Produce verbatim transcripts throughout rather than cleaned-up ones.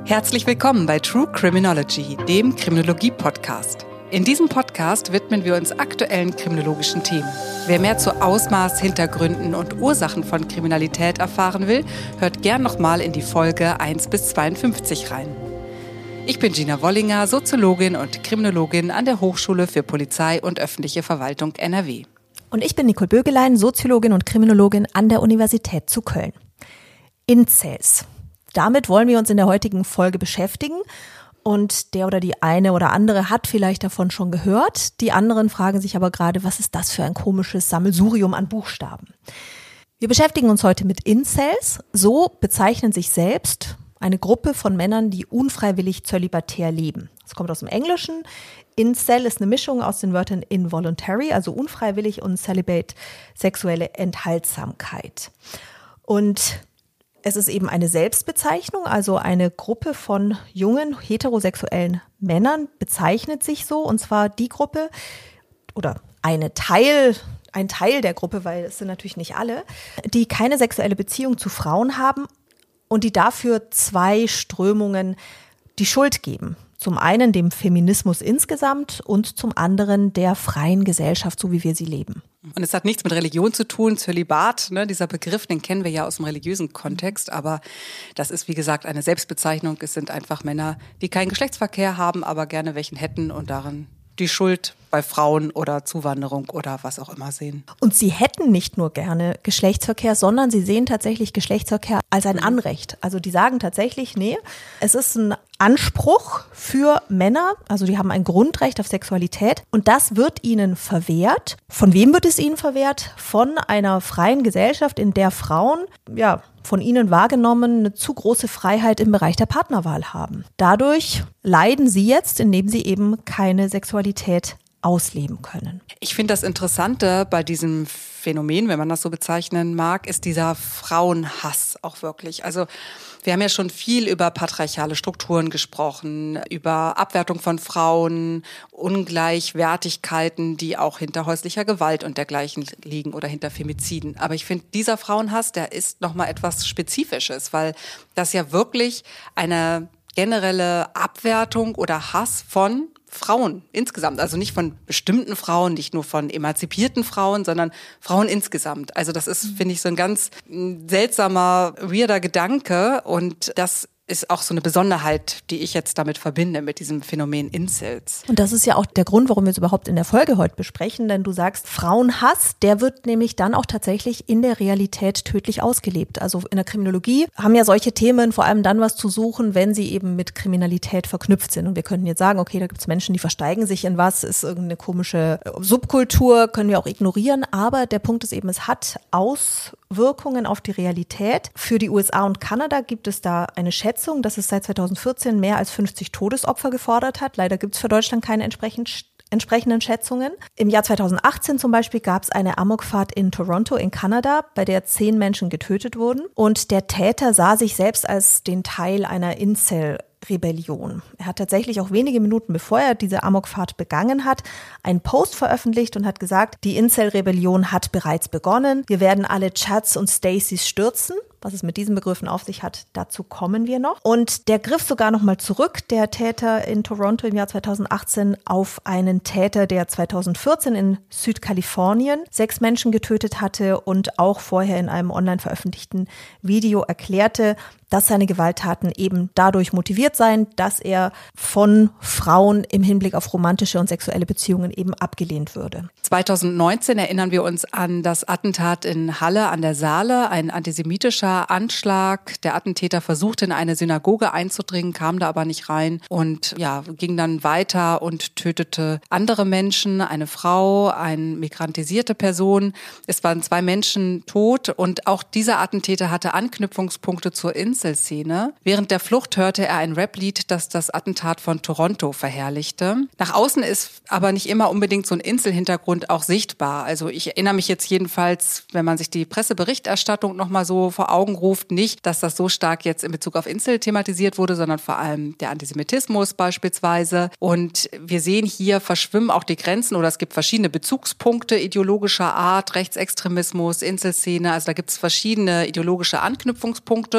Herzlich willkommen bei True Criminology, dem Kriminologie-Podcast. In diesem Podcast widmen wir uns aktuellen kriminologischen Themen. Wer mehr zu Ausmaß, Hintergründen und Ursachen von Kriminalität erfahren will, hört gern nochmal in die Folge eins bis zweiundfünfzig rein. Ich bin Gina Wollinger, Soziologin und Kriminologin an der Hochschule für Polizei und öffentliche Verwaltung N R W. Und ich bin Nicole Bögelein, Soziologin und Kriminologin an der Universität zu Köln. Incels. Damit wollen wir uns in der heutigen Folge beschäftigen. Und der oder die eine oder andere hat vielleicht davon schon gehört. Die anderen fragen sich aber gerade, was ist das für ein komisches Sammelsurium an Buchstaben? Wir beschäftigen uns heute mit Incels. So bezeichnen sich selbst eine Gruppe von Männern, die unfreiwillig zölibatär leben. Das kommt aus dem Englischen. Incel ist eine Mischung aus den Wörtern involuntary, also unfreiwillig, und celibate, sexuelle Enthaltsamkeit. Und es ist eben eine Selbstbezeichnung, also eine Gruppe von jungen heterosexuellen Männern bezeichnet sich so, und zwar die Gruppe oder eine Teil, ein Teil der Gruppe, weil es sind natürlich nicht alle, die keine sexuelle Beziehung zu Frauen haben und die dafür zwei Strömungen die Schuld geben. Zum einen dem Feminismus insgesamt und zum anderen der freien Gesellschaft, so wie wir sie leben. Und es hat nichts mit Religion zu tun, Zölibat, ne, dieser Begriff, den kennen wir ja aus dem religiösen Kontext, aber das ist wie gesagt eine Selbstbezeichnung. Es sind einfach Männer, die keinen Geschlechtsverkehr haben, aber gerne welchen hätten und darin die Schuld bei Frauen oder Zuwanderung oder was auch immer sehen. Und sie hätten nicht nur gerne Geschlechtsverkehr, sondern sie sehen tatsächlich Geschlechtsverkehr als ein Anrecht. Also die sagen tatsächlich, nee, es ist ein Anspruch für Männer, also die haben ein Grundrecht auf Sexualität und das wird ihnen verwehrt. Von wem wird es ihnen verwehrt? Von einer freien Gesellschaft, in der Frauen, ja, von ihnen wahrgenommen eine zu große Freiheit im Bereich der Partnerwahl haben. Dadurch leiden sie jetzt, indem sie eben keine Sexualität ausleben können. Ich finde das Interessante bei diesem Phänomen, wenn man das so bezeichnen mag, ist dieser Frauenhass auch wirklich. Also wir haben ja schon viel über patriarchale Strukturen gesprochen, über Abwertung von Frauen, Ungleichwertigkeiten, die auch hinter häuslicher Gewalt und dergleichen liegen oder hinter Femiziden. Aber ich finde, dieser Frauenhass, der ist nochmal etwas Spezifisches, weil das ja wirklich eine generelle Abwertung oder Hass von Frauen insgesamt, also nicht von bestimmten Frauen, nicht nur von emanzipierten Frauen, sondern Frauen insgesamt. Also das ist, finde ich, so ein ganz seltsamer, weirder Gedanke und das ist auch so eine Besonderheit, die ich jetzt damit verbinde, mit diesem Phänomen Incels. Und das ist ja auch der Grund, warum wir es überhaupt in der Folge heute besprechen, denn du sagst, Frauenhass, der wird nämlich dann auch tatsächlich in der Realität tödlich ausgelebt. Also in der Kriminologie haben ja solche Themen vor allem dann was zu suchen, wenn sie eben mit Kriminalität verknüpft sind. Und wir könnten jetzt sagen, okay, da gibt es Menschen, die versteigen sich in was, ist irgendeine komische Subkultur, können wir auch ignorieren. Aber der Punkt ist eben, es hat Auswirkungen auf die Realität. Für die U S A und Kanada gibt es da eine Schätzung, dass es seit zweitausendvierzehn mehr als fünfzig Todesopfer gefordert hat. Leider gibt es für Deutschland keine entsprechend, entsprechenden Schätzungen. Im Jahr zweitausendachtzehn zum Beispiel gab es eine Amokfahrt in Toronto in Kanada, bei der zehn Menschen getötet wurden. Und der Täter sah sich selbst als den Teil einer Incel Rebellion. Er hat tatsächlich auch wenige Minuten bevor er diese Amokfahrt begangen hat, einen Post veröffentlicht und hat gesagt, die Incel-Rebellion hat bereits begonnen. Wir werden alle Chads und Stacys stürzen. Was es mit diesen Begriffen auf sich hat, dazu kommen wir noch. Und der griff sogar nochmal zurück, der Täter in Toronto im Jahr zweitausendachtzehn, auf einen Täter, der zweitausendvierzehn in Südkalifornien sechs Menschen getötet hatte und auch vorher in einem online veröffentlichten Video erklärte, dass seine Gewalttaten eben dadurch motiviert seien, dass er von Frauen im Hinblick auf romantische und sexuelle Beziehungen eben abgelehnt würde. zweitausendneunzehn erinnern wir uns an das Attentat in Halle an der Saale, ein antisemitischer Anschlag. Der Attentäter versuchte in eine Synagoge einzudringen, kam da aber nicht rein und ja, ging dann weiter und tötete andere Menschen, eine Frau, eine migrantisierte Person. Es waren zwei Menschen tot und auch dieser Attentäter hatte Anknüpfungspunkte zur Incel-Szene. Während der Flucht hörte er ein Rap-Lied, das das Attentat von Toronto verherrlichte. Nach außen ist aber nicht immer unbedingt so ein Incel-Hintergrund auch sichtbar. Also ich erinnere mich jetzt jedenfalls, wenn man sich die Presseberichterstattung nochmal so vor Augen ruft, nicht, dass das so stark jetzt in Bezug auf Incel thematisiert wurde, sondern vor allem der Antisemitismus beispielsweise. Und wir sehen hier verschwimmen auch die Grenzen oder es gibt verschiedene Bezugspunkte ideologischer Art, Rechtsextremismus, Incel-Szene. Also da gibt es verschiedene ideologische Anknüpfungspunkte und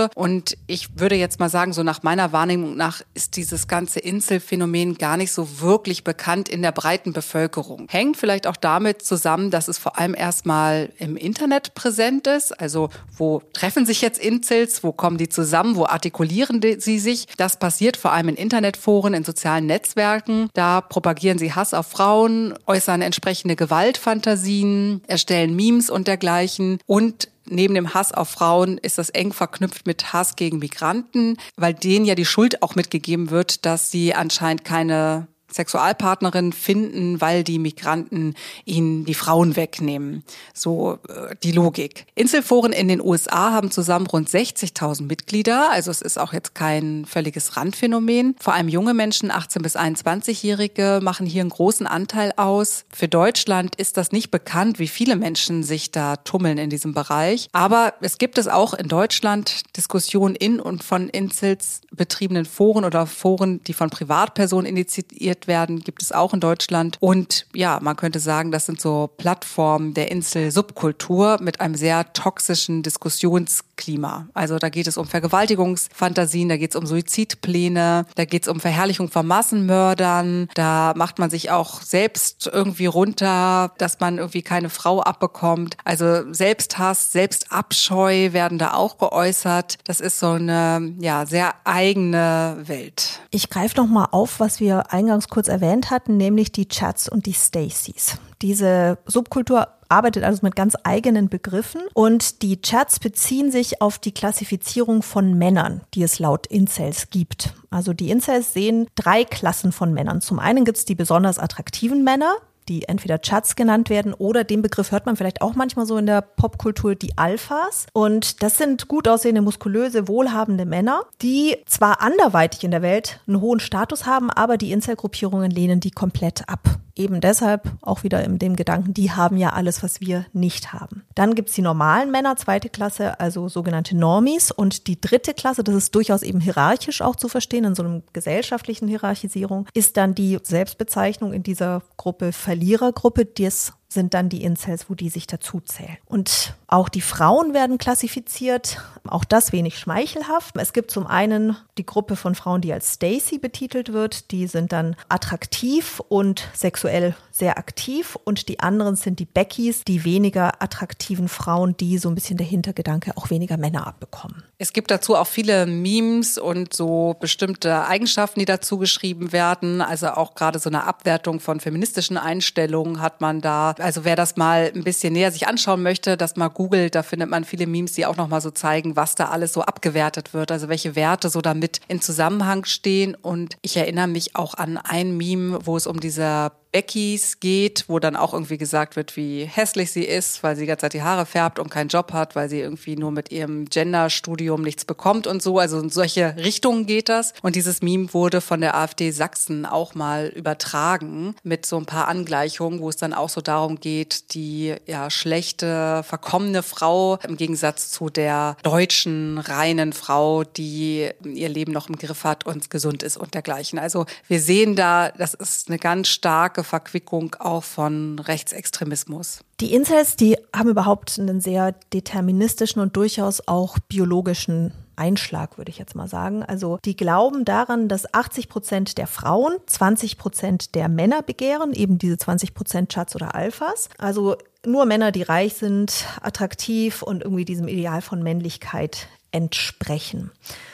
Und ich würde jetzt mal sagen, so nach meiner Wahrnehmung nach ist dieses ganze Inselphänomen gar nicht so wirklich bekannt in der breiten Bevölkerung. Hängt vielleicht auch damit zusammen, dass es vor allem erstmal im Internet präsent ist. Also wo treffen sich jetzt Incels, wo kommen die zusammen, wo artikulieren die, sie sich? Das passiert vor allem in Internetforen, in sozialen Netzwerken. Da propagieren sie Hass auf Frauen, äußern entsprechende Gewaltfantasien, erstellen Memes und dergleichen. Und neben dem Hass auf Frauen ist das eng verknüpft mit Hass gegen Migranten, weil denen ja die Schuld auch mitgegeben wird, dass sie anscheinend keine Sexualpartnerin finden, weil die Migranten ihnen die Frauen wegnehmen. So äh, die Logik. Inselforen in den U S A haben zusammen rund sechzigtausend Mitglieder. Also es ist auch jetzt kein völliges Randphänomen. Vor allem junge Menschen, achtzehn- bis einundzwanzigjährige, machen hier einen großen Anteil aus. Für Deutschland ist das nicht bekannt, wie viele Menschen sich da tummeln in diesem Bereich. Aber es gibt es auch in Deutschland Diskussionen in und von Incels betriebenen Foren oder Foren, die von Privatpersonen initiiert werden, gibt es auch in Deutschland. Und ja, man könnte sagen, das sind so Plattformen der Insel-Subkultur mit einem sehr toxischen Diskussionsklima. Also da geht es um Vergewaltigungsfantasien, da geht es um Suizidpläne, da geht es um Verherrlichung von Massenmördern, da macht man sich auch selbst irgendwie runter, dass man irgendwie keine Frau abbekommt. Also Selbsthass, Selbstabscheu werden da auch geäußert. Das ist so eine ja sehr eigene Welt. Ich greife noch mal auf, was wir eingangs kurz erwähnt hatten, nämlich die Chads und die Stacys. Diese Subkultur arbeitet also mit ganz eigenen Begriffen und die Chads beziehen sich auf die Klassifizierung von Männern, die es laut Incels gibt. Also die Incels sehen drei Klassen von Männern. Zum einen gibt es die besonders attraktiven Männer, die entweder Chads genannt werden oder den Begriff hört man vielleicht auch manchmal so in der Popkultur, die Alphas. Und das sind gut aussehende, muskulöse, wohlhabende Männer, die zwar anderweitig in der Welt einen hohen Status haben, aber die Incel-Gruppierungen lehnen die komplett ab. Eben deshalb auch wieder in dem Gedanken, die haben ja alles, was wir nicht haben. Dann gibt's die normalen Männer, zweite Klasse, also sogenannte Normies. Und die dritte Klasse, das ist durchaus eben hierarchisch auch zu verstehen, in so einer gesellschaftlichen Hierarchisierung, ist dann die Selbstbezeichnung in dieser Gruppe Verlierergruppe, das sind dann die Incels, wo die sich dazu zählen. Und auch die Frauen werden klassifiziert, auch das wenig schmeichelhaft. Es gibt zum einen die Gruppe von Frauen, die als Stacy betitelt wird, die sind dann attraktiv und sexuell sehr aktiv und die anderen sind die Beckys, die weniger attraktiven Frauen, die so ein bisschen der Hintergedanke auch weniger Männer abbekommen. Es gibt dazu auch viele Memes und so bestimmte Eigenschaften, die dazu geschrieben werden. Also auch gerade so eine Abwertung von feministischen Einstellungen hat man da. Also wer das mal ein bisschen näher sich anschauen möchte, das mal googelt, da findet man viele Memes, die auch nochmal so zeigen, was da alles so abgewertet wird. Also welche Werte so damit in Zusammenhang stehen. Und ich erinnere mich auch an ein Meme, wo es um diese Beckys geht, wo dann auch irgendwie gesagt wird, wie hässlich sie ist, weil sie die ganze Zeit die Haare färbt und keinen Job hat, weil sie irgendwie nur mit ihrem Genderstudium nichts bekommt und so. Also in solche Richtungen geht das. Und dieses Meme wurde von der AfD Sachsen auch mal übertragen mit so ein paar Angleichungen, wo es dann auch so darum geht, die ja schlechte, verkommene Frau im Gegensatz zu der deutschen, reinen Frau, die ihr Leben noch im Griff hat und gesund ist und dergleichen. Also wir sehen da, das ist eine ganz starke Verquickung auch von Rechtsextremismus. Die Incels, die haben überhaupt einen sehr deterministischen und durchaus auch biologischen Einschlag, würde ich jetzt mal sagen. Also die glauben daran, dass achtzig Prozent der Frauen zwanzig Prozent der Männer begehren, eben diese zwanzig Prozent Chads oder Alphas. Also nur Männer, die reich sind, attraktiv und irgendwie diesem Ideal von Männlichkeit entsprechen.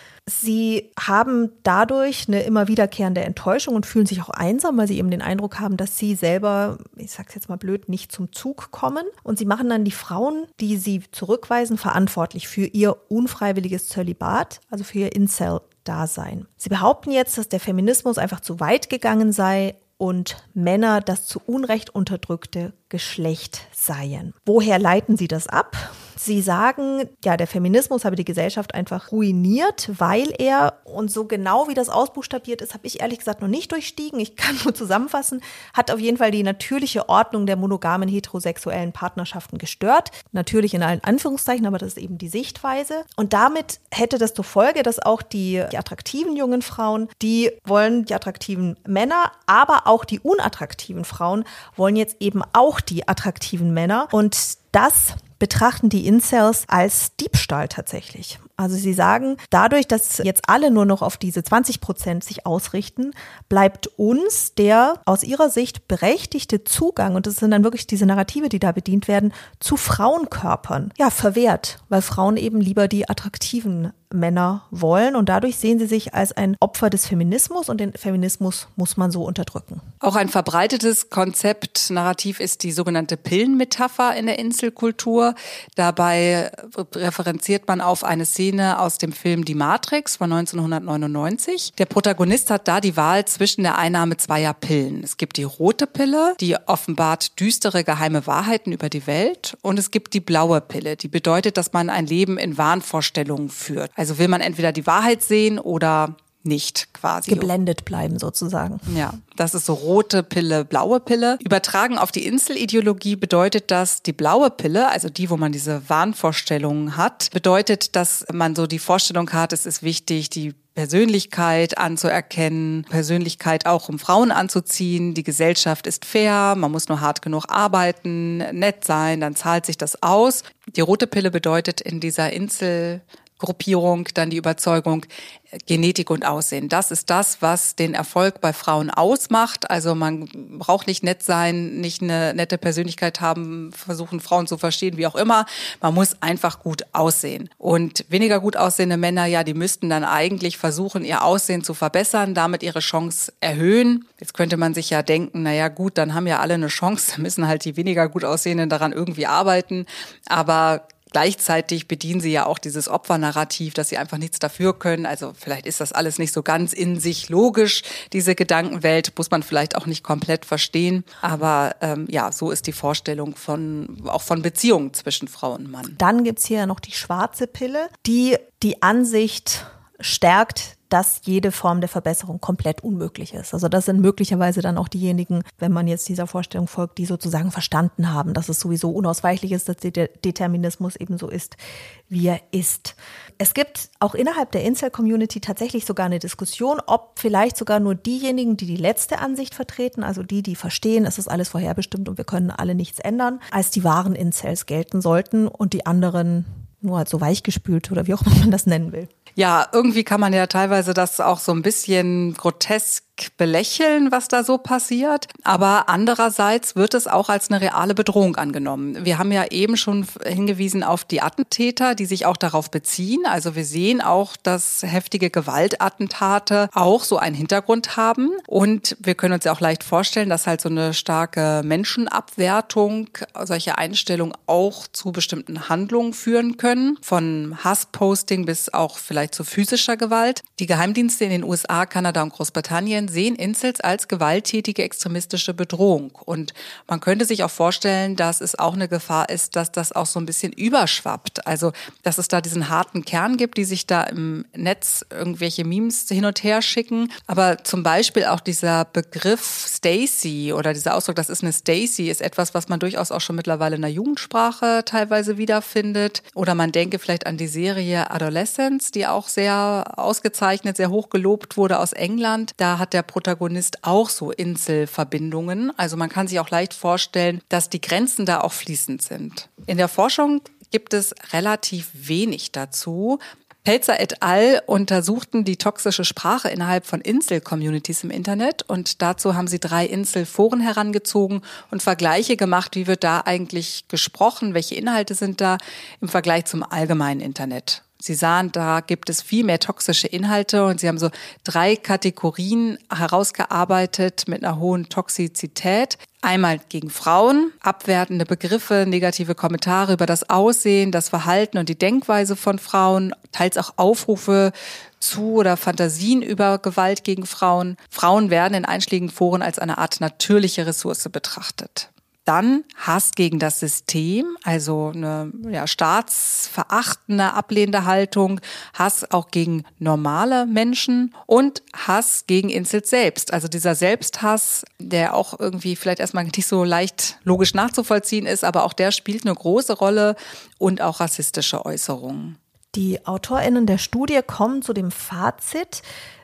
Sie haben dadurch eine immer wiederkehrende Enttäuschung und fühlen sich auch einsam, weil sie eben den Eindruck haben, dass sie selber, ich sag's jetzt mal blöd, nicht zum Zug kommen. Und sie machen dann die Frauen, die sie zurückweisen, verantwortlich für ihr unfreiwilliges Zölibat, also für ihr Incel-Dasein. Sie behaupten jetzt, dass der Feminismus einfach zu weit gegangen sei und Männer das zu Unrecht unterdrückte Geschlecht seien. Woher leiten sie das ab? Sie sagen, ja, der Feminismus habe die Gesellschaft einfach ruiniert, weil er, und so genau wie das ausbuchstabiert ist, habe ich ehrlich gesagt noch nicht durchstiegen. Ich kann nur zusammenfassen, hat auf jeden Fall die natürliche Ordnung der monogamen heterosexuellen Partnerschaften gestört. Natürlich in allen Anführungszeichen, aber das ist eben die Sichtweise. Und damit hätte das zur Folge, dass auch die, die attraktiven jungen Frauen, die wollen die attraktiven Männer, aber auch die unattraktiven Frauen wollen jetzt eben auch die attraktiven Männer. Und das betrachten die Incels als Diebstahl tatsächlich. Also sie sagen, dadurch, dass jetzt alle nur noch auf diese zwanzig Prozent sich ausrichten, bleibt uns der aus ihrer Sicht berechtigte Zugang, und das sind dann wirklich diese Narrative, die da bedient werden, zu Frauenkörpern, ja, verwehrt, weil Frauen eben lieber die attraktiven Männer wollen und dadurch sehen sie sich als ein Opfer des Feminismus und den Feminismus muss man so unterdrücken. Auch ein verbreitetes Konzept, Narrativ ist die sogenannte Pillenmetapher in der Inselkultur. Dabei referenziert man auf eine Szene aus dem Film Die Matrix von neunzehnhundertneunundneunzig. Der Protagonist hat da die Wahl zwischen der Einnahme zweier Pillen. Es gibt die rote Pille, die offenbart düstere geheime Wahrheiten über die Welt, und es gibt die blaue Pille, die bedeutet, dass man ein Leben in Wahnvorstellungen führt. Also will man entweder die Wahrheit sehen oder nicht quasi. Geblendet bleiben sozusagen. Ja, das ist so rote Pille, blaue Pille. Übertragen auf die Inselideologie bedeutet das, die blaue Pille, also die, wo man diese Wahnvorstellungen hat, bedeutet, dass man so die Vorstellung hat, es ist wichtig, die Persönlichkeit anzuerkennen, Persönlichkeit auch um Frauen anzuziehen, die Gesellschaft ist fair, man muss nur hart genug arbeiten, nett sein, dann zahlt sich das aus. Die rote Pille bedeutet in dieser Insel Gruppierung dann die Überzeugung, Genetik und Aussehen. Das ist das, was den Erfolg bei Frauen ausmacht. Also man braucht nicht nett sein, nicht eine nette Persönlichkeit haben, versuchen Frauen zu verstehen, wie auch immer. Man muss einfach gut aussehen. Und weniger gut aussehende Männer, ja, die müssten dann eigentlich versuchen, ihr Aussehen zu verbessern, damit ihre Chance erhöhen. Jetzt könnte man sich ja denken, naja gut, dann haben ja alle eine Chance, müssen halt die weniger gut aussehenden daran irgendwie arbeiten. Aber gleichzeitig bedienen sie ja auch dieses Opfernarrativ, dass sie einfach nichts dafür können. Also vielleicht ist das alles nicht so ganz in sich logisch, diese Gedankenwelt, muss man vielleicht auch nicht komplett verstehen. Aber ähm, ja, so ist die Vorstellung von auch von Beziehungen zwischen Frau und Mann. Dann gibt's hier noch die schwarze Pille, die die Ansicht stärkt, dass jede Form der Verbesserung komplett unmöglich ist. Also das sind möglicherweise dann auch diejenigen, wenn man jetzt dieser Vorstellung folgt, die sozusagen verstanden haben, dass es sowieso unausweichlich ist, dass der Determinismus eben so ist, wie er ist. Es gibt auch innerhalb der Incel-Community tatsächlich sogar eine Diskussion, ob vielleicht sogar nur diejenigen, die die letzte Ansicht vertreten, also die, die verstehen, es ist alles vorherbestimmt und wir können alle nichts ändern, als die wahren Incels gelten sollten und die anderen nur halt so weichgespült oder wie auch immer man das nennen will. Ja, irgendwie kann man ja teilweise das auch so ein bisschen grotesk belächeln, was da so passiert. Aber andererseits wird es auch als eine reale Bedrohung angenommen. Wir haben ja eben schon hingewiesen auf die Attentäter, die sich auch darauf beziehen. Also wir sehen auch, dass heftige Gewaltattentate auch so einen Hintergrund haben. Und wir können uns ja auch leicht vorstellen, dass halt so eine starke Menschenabwertung, solche Einstellungen auch zu bestimmten Handlungen führen können. Von Hassposting bis auch vielleicht zu physischer Gewalt. Die Geheimdienste in den U S A, Kanada und Großbritannien sehen Incels als gewalttätige extremistische Bedrohung. Und man könnte sich auch vorstellen, dass es auch eine Gefahr ist, dass das auch so ein bisschen überschwappt. Also, dass es da diesen harten Kern gibt, die sich da im Netz irgendwelche Memes hin und her schicken. Aber zum Beispiel auch dieser Begriff Stacy oder dieser Ausdruck, das ist eine Stacy, ist etwas, was man durchaus auch schon mittlerweile in der Jugendsprache teilweise wiederfindet. Oder man denke vielleicht an die Serie Adolescence, die auch sehr ausgezeichnet, sehr hoch gelobt wurde aus England. Da hat der Protagonist auch so Inselverbindungen. Also man kann sich auch leicht vorstellen, dass die Grenzen da auch fließend sind. In der Forschung gibt es relativ wenig dazu. Pelzer et al. Untersuchten die toxische Sprache innerhalb von Insel-Communities im Internet und dazu haben sie drei Inselforen herangezogen und Vergleiche gemacht, wie wird da eigentlich gesprochen, welche Inhalte sind da im Vergleich zum allgemeinen Internet. Sie sahen, da gibt es viel mehr toxische Inhalte und sie haben so drei Kategorien herausgearbeitet mit einer hohen Toxizität. Einmal gegen Frauen, abwertende Begriffe, negative Kommentare über das Aussehen, das Verhalten und die Denkweise von Frauen, teils auch Aufrufe zu oder Fantasien über Gewalt gegen Frauen. Frauen werden in einschlägigen Foren als eine Art natürliche Ressource betrachtet. Dann Hass gegen das System, also eine ja, staatsverachtende, ablehnende Haltung, Hass auch gegen normale Menschen und Hass gegen Incels selbst. Also dieser Selbsthass, der auch irgendwie vielleicht erstmal nicht so leicht logisch nachzuvollziehen ist, aber auch der spielt eine große Rolle und auch rassistische Äußerungen. Die AutorInnen der Studie kommen zu dem Fazit,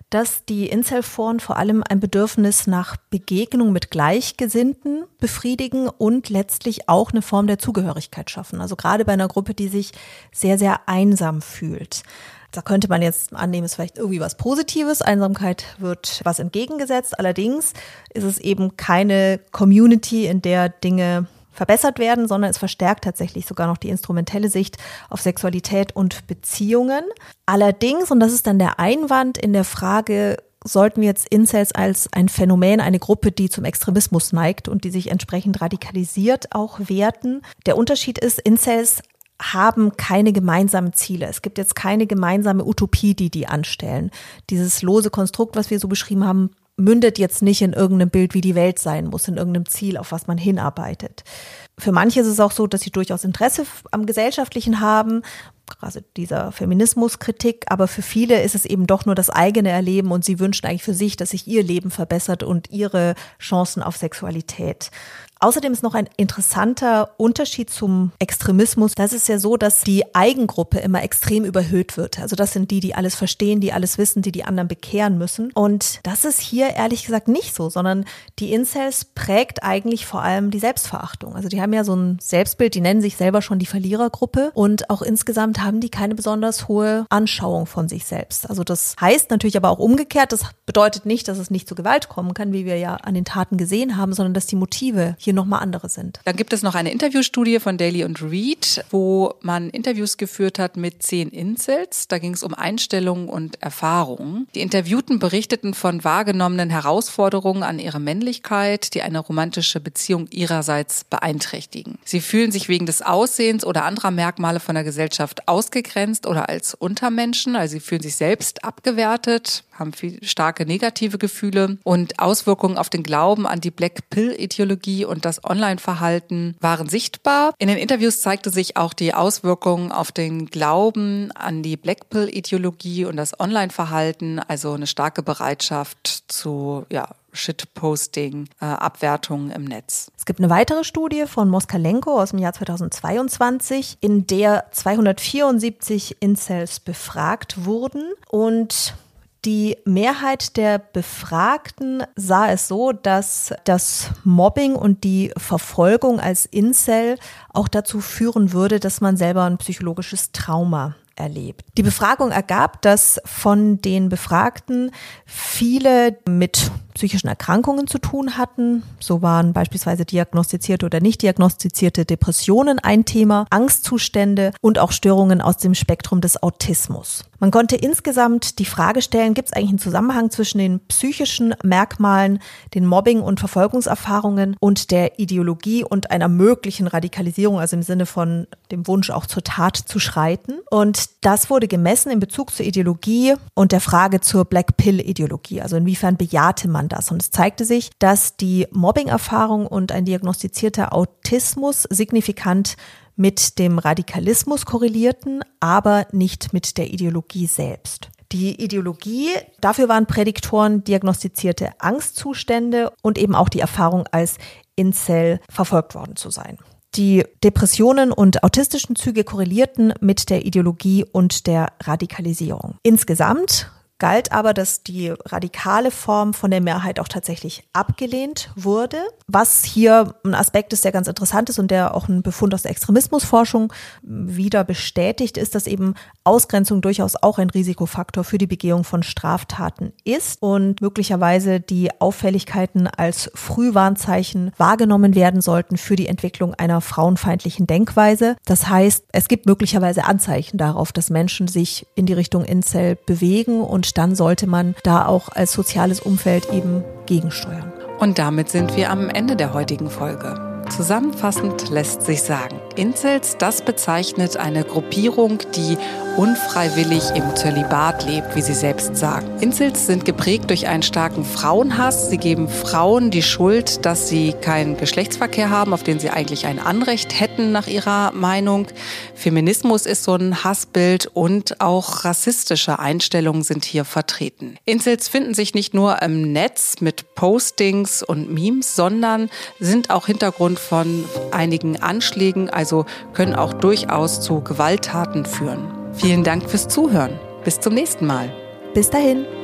dass die Incel-Foren vor allem ein Bedürfnis nach Begegnung mit Gleichgesinnten befriedigen und letztlich auch eine Form der Zugehörigkeit schaffen. Also gerade bei einer Gruppe, die sich sehr, sehr einsam fühlt. Da könnte man jetzt annehmen, es ist vielleicht irgendwie was Positives. Einsamkeit wird was entgegengesetzt. Allerdings ist es eben keine Community, in der Dinge verbessert werden, sondern es verstärkt tatsächlich sogar noch die instrumentelle Sicht auf Sexualität und Beziehungen. Allerdings, und das ist dann der Einwand in der Frage, sollten wir jetzt Incels als ein Phänomen, eine Gruppe, die zum Extremismus neigt und die sich entsprechend radikalisiert, auch werten. Der Unterschied ist, Incels haben keine gemeinsamen Ziele. Es gibt jetzt keine gemeinsame Utopie, die die anstellen. Dieses lose Konstrukt, was wir so beschrieben haben, mündet jetzt nicht in irgendeinem Bild, wie die Welt sein muss, in irgendeinem Ziel, auf was man hinarbeitet. Für manche ist es auch so, dass sie durchaus Interesse am Gesellschaftlichen haben, also dieser Feminismuskritik, aber für viele ist es eben doch nur das eigene Erleben und sie wünschen eigentlich für sich, dass sich ihr Leben verbessert und ihre Chancen auf Sexualität. Außerdem ist noch ein interessanter Unterschied zum Extremismus. Das ist ja so, dass die Eigengruppe immer extrem überhöht wird. Also das sind die, die alles verstehen, die alles wissen, die die anderen bekehren müssen. Und das ist hier ehrlich gesagt nicht so, sondern die Incels prägt eigentlich vor allem die Selbstverachtung. Also die haben ja so ein Selbstbild, die nennen sich selber schon die Verlierergruppe und auch insgesamt haben die keine besonders hohe Anschauung von sich selbst. Also das heißt natürlich aber auch umgekehrt, das bedeutet nicht, dass es nicht zu Gewalt kommen kann, wie wir ja an den Taten gesehen haben, sondern dass die Motive hier nochmal andere sind. Dann gibt es noch eine Interviewstudie von Daly und Reed, wo man Interviews geführt hat mit zehn Incels. Da ging es um Einstellungen und Erfahrungen. Die Interviewten berichteten von wahrgenommenen Herausforderungen an ihre Männlichkeit, die eine romantische Beziehung ihrerseits beeinträchtigen. Sie fühlen sich wegen des Aussehens oder anderer Merkmale von der Gesellschaft ausgegrenzt oder als Untermenschen. Also sie fühlen sich selbst abgewertet, haben viel starke negative Gefühle und Auswirkungen auf den Glauben an die Black-Pill-Ideologie und das Online-Verhalten waren sichtbar. In den Interviews zeigte sich auch die Auswirkungen auf den Glauben an die Black-Pill-Ideologie und das Online-Verhalten, also eine starke Bereitschaft zu ja, Shitposting, äh, Abwertungen im Netz. Es gibt eine weitere Studie von Moskalenko aus dem Jahr zweitausendzweiundzwanzig, in der zweihundertvierundsiebzig Incels befragt wurden und die Mehrheit der Befragten sah es so, dass das Mobbing und die Verfolgung als Incel auch dazu führen würde, dass man selber ein psychologisches Trauma erlebt. Die Befragung ergab, dass von den Befragten viele mit psychischen Erkrankungen zu tun hatten. So waren beispielsweise diagnostizierte oder nicht diagnostizierte Depressionen ein Thema, Angstzustände und auch Störungen aus dem Spektrum des Autismus. Man konnte insgesamt die Frage stellen, gibt es eigentlich einen Zusammenhang zwischen den psychischen Merkmalen, den Mobbing- und Verfolgungserfahrungen und der Ideologie und einer möglichen Radikalisierung, also im Sinne von dem Wunsch auch zur Tat zu schreiten. Und das wurde gemessen in Bezug zur Ideologie und der Frage zur Black-Pill-Ideologie, also inwiefern bejahte man das. Und es zeigte sich, dass die Mobbing-Erfahrung und ein diagnostizierter Autismus signifikant mit dem Radikalismus korrelierten, aber nicht mit der Ideologie selbst. Die Ideologie, dafür waren Prädiktoren diagnostizierte Angstzustände und eben auch die Erfahrung, als Incel verfolgt worden zu sein. Die Depressionen und autistischen Züge korrelierten mit der Ideologie und der Radikalisierung. Insgesamt galt aber, dass die radikale Form von der Mehrheit auch tatsächlich abgelehnt wurde. Was hier ein Aspekt ist, der ganz interessant ist und der auch ein Befund aus der Extremismusforschung wieder bestätigt, ist, dass eben Ausgrenzung durchaus auch ein Risikofaktor für die Begehung von Straftaten ist und möglicherweise die Auffälligkeiten als Frühwarnzeichen wahrgenommen werden sollten für die Entwicklung einer frauenfeindlichen Denkweise. Das heißt, es gibt möglicherweise Anzeichen darauf, dass Menschen sich in die Richtung Incel bewegen und dann sollte man da auch als soziales Umfeld eben gegensteuern. Und damit sind wir am Ende der heutigen Folge. Zusammenfassend lässt sich sagen, Incels, das bezeichnet eine Gruppierung, die unfreiwillig im Zölibat lebt, wie sie selbst sagen. Incels sind geprägt durch einen starken Frauenhass. Sie geben Frauen die Schuld, dass sie keinen Geschlechtsverkehr haben, auf den sie eigentlich ein Anrecht hätten, nach ihrer Meinung. Feminismus ist so ein Hassbild und auch rassistische Einstellungen sind hier vertreten. Incels finden sich nicht nur im Netz mit Postings und Memes, sondern sind auch Hintergrund von einigen Anschlägen, also können auch durchaus zu Gewalttaten führen. Vielen Dank fürs Zuhören. Bis zum nächsten Mal. Bis dahin.